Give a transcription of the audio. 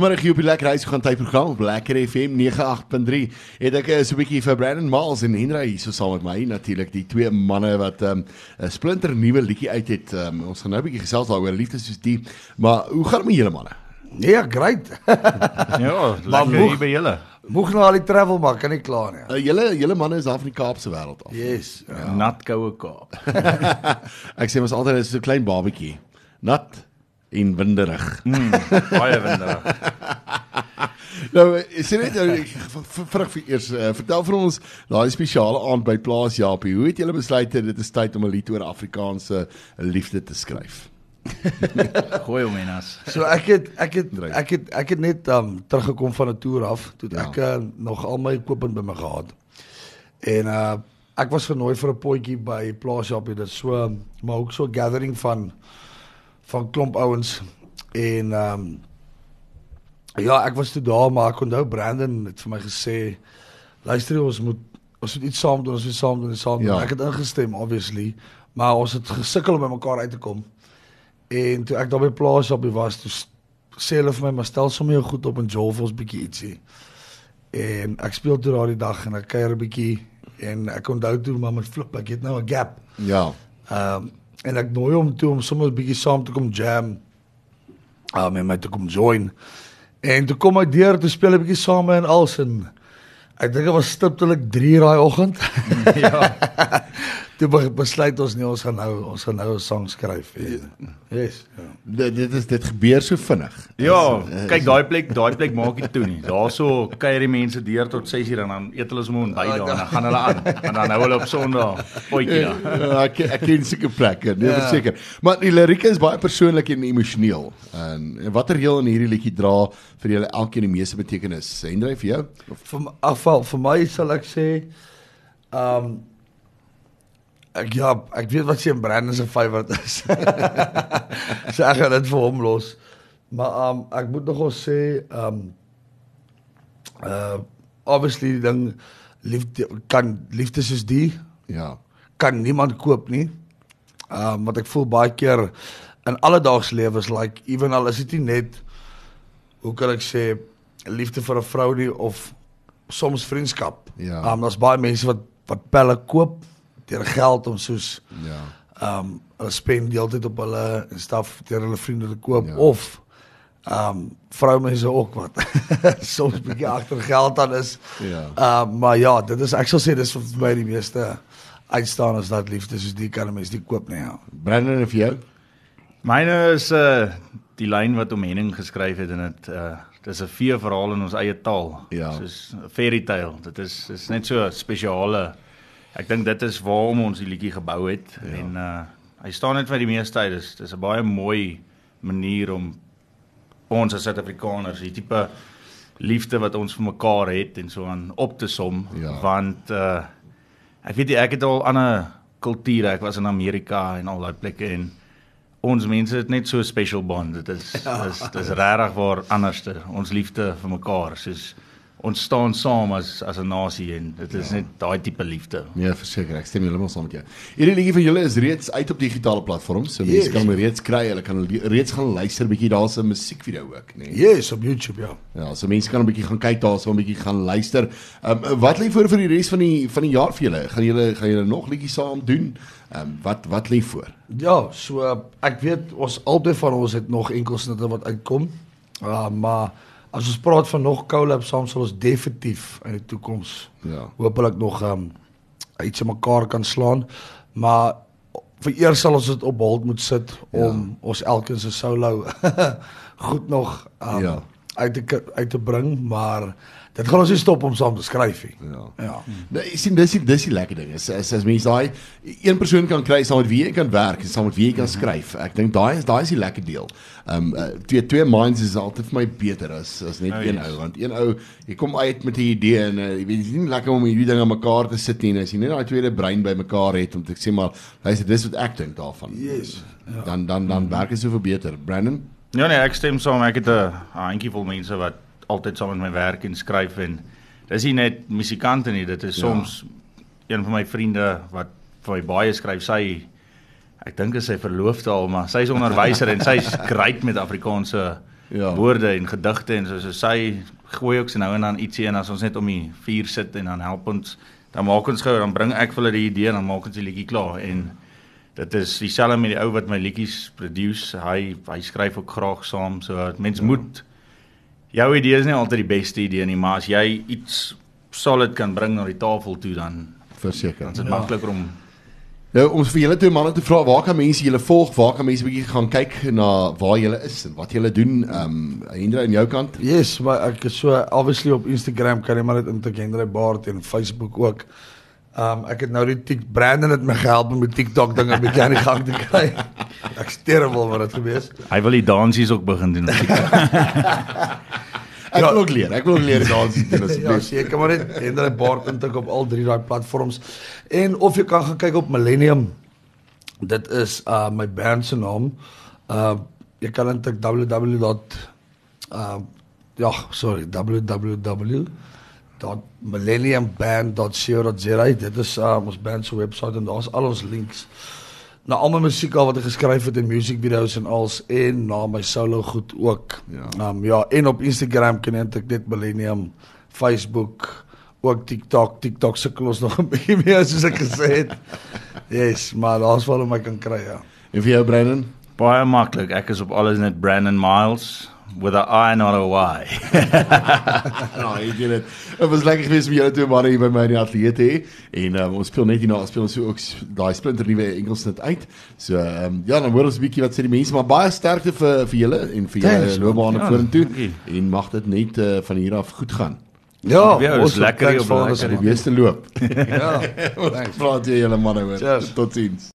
Vanaand hier op die Lekker Huis gaan tydprogram op Lekker FM 98.3. Het ek so 'n bietjie vir Brandon Miles en Henry hier so saam met my natuurlik, die twee manne wat 'n splinter nuwe liedjie uit het. Ons gaan nou 'n bietjie gesels daaroor liefde soos die. Maar hoe gaan dit met julle manne? Ja, great. Ja, lekker hier by julle. Moeg nou al die travel maar, kan nie klaar nie. Julle manne is daar van die Kaapse wêreld af. Yes. Ja. Nat koue Kaap. Ek sê ons altyd is so 'n klein babatjie. Nat en winderig. Baie winderig. Nou, sê net vir eers, vertel vir ons daai spesiale aand by Plaas Japie. Hoe het julle besluit dit is tyd om 'n lied oor Afrikaanse liefde te skryf? Goeie menas. So ek het net teruggekom van 'n toer af, toe ek nog al my equipment by my gehad. En ek was genooi vir 'n potjie by Plaas Japie, dit so maar ook so 'n gathering van klomp ouens en ja, ek was toe daar, maar ek onthou Brandon het vir my gesê, luister, ons moet iets saam doen, Ek het ingestem obviously, maar ons het gesukkel om by mekaar uit te kom. En toe ek daar by Plaas Japie was, toe sê hulle vir my, maar stel sommer jou goed op en jol vir ons bietjie ietsie. En ek speel toe daardie dag en ek kuier 'n bietjie en ek onthou toe maar met Flip, ek het nou 'n gap. Ja. En ek nooi hom toe om sommer 'n bietjie saam te kom jam. En my te kom join. En toe kom hy deur, toe speel 'n bietjie saam en als en ek dink dit was stiptelik 3 daai oggend. Ja. Toe besluit ons nie, ons gaan nou 'n song skryf. Yes. Ja. Dit gebeur so vinnig. Ja, kyk daai plek maak nie toe nie. Daarso kuier die mense deur tot 6:00 en dan eet hulle sommer ontbyt daar en dan gaan hulle aan. En dan hou hulle op Sondag potjie daar. Ja, ek ken seker plekke, nee, verseker. Maar die lirieke is baie persoonlik en emosioneel. En watter heel in hierdie liedjie dra vir julle elkeen die meeste betekenis? Hendry, vir jou? Vir my sal ek sê ek weet wat sy en Brandon se favourite is. So ek gaan dit vir hom los. Maar ek moet nogal sê obviously die ding liefde soos die kan niemand koop nie. Want ek voel baie keer in alledaags lewens like even al is dit nie net, hoe kan ek sê, liefde vir 'n vrou nie of soms vriendskap. Ja. Daar's baie mense wat pelle koop deur geld om soos hulle spend die hele tyd op hulle en staf deur hulle vriende te koop of vroumense ook wat soms bietjie agter geld aan is. Maar ja, dit is ek sal sê dis vir my die meeste uitstaan as dat liefde soos die kan 'n mens nie koop nie. Ja. Brandon, en vir jou? Myne is die lyn wat om Henning geskryf het en dit is 'n vee verhaal in ons eie taal. Soos 'n fairy tale. Dit is net so spesiale. Ek dink dit is waarom ons die liedjie gebou het en hy staan net vir die meeste uit. Dis 'n baie mooi manier om ons as Suid-Afrikaners die tipe liefde wat ons vir mekaar het en so aan op te som, want ek weet ek het al ander kulture, ek was in Amerika en al daai plekke en ons mense het net so 'n special bond. Dit is regtig waar anderste. Ons liefde vir mekaar, soos ons staan saam as 'n nasie en dit is net daai tipe liefde. Ja, verseker, ek stem heeltemal saam met jou. Hierdie liedjie van julle is reeds uit op digitale platforms, so mense kan hom reeds kry, hulle kan reeds gaan luister bietjie, daar's 'n musiekvideo ook, né? Yes, op YouTube, ja. Ja, so mense kan 'n bietjie gaan kyk daar, so 'n bietjie gaan luister. Wat lê voor vir die res van die jaar vir julle? Gaan julle nog liedjies saam doen? Wat lê voor? Ja, so ek weet ons albei van ons het nog enkelsnitte wat uitkom. Maar as ons praat van nog collabs saam, sal ons definitief in die toekoms hopelik nog iets in mekaar kan slaan. Maar vir eers sal ons dit op hold moet sit om ons elkeen se solo goed nog uit te bring, maar dit gaan ons nie stop om saam te skryf nie. Nou, jy sien, dis die lekker ding. As mense daai een persoon kan kry saam met wie jy kan werk en saam met wie jy kan skryf. Ek dink daai is die lekker deel. Twee minds is altyd vir my beter as net een ou, want een ou, jy kom uit met 'n idee en jy weet, dit is nie lekker om hierdie ding aan mekaar te sit nie, as jy net daai tweede brein by mekaar het om te sê maar, luister, dis wat ek dink daarvan. Dan werk dit soveel beter. Brandon? Ja nee, ek stem saam. Ek het 'n handjievol mense wat altyd saam met my werk en skryf en dis nie net musikante nie, dit is soms een van my vriende wat vir my baie skryf, ek dink is sy verloofde al, maar sy is onderwyser en sy is great met Afrikaanse woorde en gedigte en so sy gooi ook so nou en dan ietsie en as ons net om die vuur sit en dan help ons, dan maak ons gou, dan bring ek vir hulle die idee en dan maak ons die liedjie klaar en dit is dieselfde met die ou wat my liedjies produce, hy skryf ook graag saam, so mens moet, jou idee is nie altyd die beste idee nie, maar as jy iets solid kan bring na die tafel toe, dan verseker. Dan is dit makliker om nou, om vir julle twee manne te vra, waar kan mense julle volg, waar kan mense bietjie gaan kyk na waar julle is en wat julle doen, Hendrey aan jou kant? Yes, maar ek is so, obviously op Instagram kan jy maar net intik Hendrey Baard en Facebook ook. Ek het nou Brandon het my gehelp om die TikTok ding 'n bietjie aan die gang te kry. Ek is terrible wat dit gewees. Hy wil die dansies ook begin doen. Ek wil ook leer dansies doen asseblief. Ja, seker maar net Hendrey Baard intik op al 3 daai platforms. En of jy kan gaan kyk op Millennium. Dit is my band se naam. Jy kan intik www.millenniumband.co.za. Dit is ons band se website en daar's al ons links na al my musiek wat ek geskryf het en musiekvideo's en als en na my solo goed ook. En op Instagram kan jy net Millennium, Facebook, ook TikTok sukkel ons nog 'n bietjie meer soos ek gesê het. Yes, maar daar's wel hoe my kan kry, ja. En vir jou Brandon? Baie maklik, ek is op alles net Brandon Miles. With a I, not a Y. Jy weet het. Het was lekker geweest om julle twee manne hier by my in die ateljee te hê. En ons speel net hierna, speel ons ook daai splinter nuwe Engelsnit uit. So dan hoor ons 'n bietjie wat sê die mense, maar baie sterkte vir julle en vir julle loopbane vorentoe. En mag dit net van hier af goed gaan. Ja, ons lekker hier op die beste loop. Ja. Ons praat julle manne hoor. Totsiens.